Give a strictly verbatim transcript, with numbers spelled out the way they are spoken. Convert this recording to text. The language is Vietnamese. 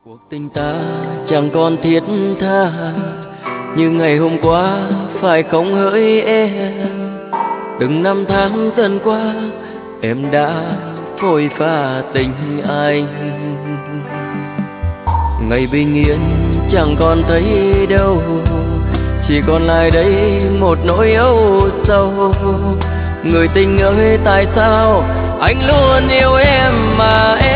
Cuộc tình ta chẳng còn thiết tha như ngày hôm qua, phải không hỡi em? Từng năm tháng dần qua, em đã phôi pha tình anh. Ngày bình yên chẳng còn thấy đâu, chỉ còn lại đây một nỗi âu sầu. Người tình ơi, tại sao anh luôn yêu em mà em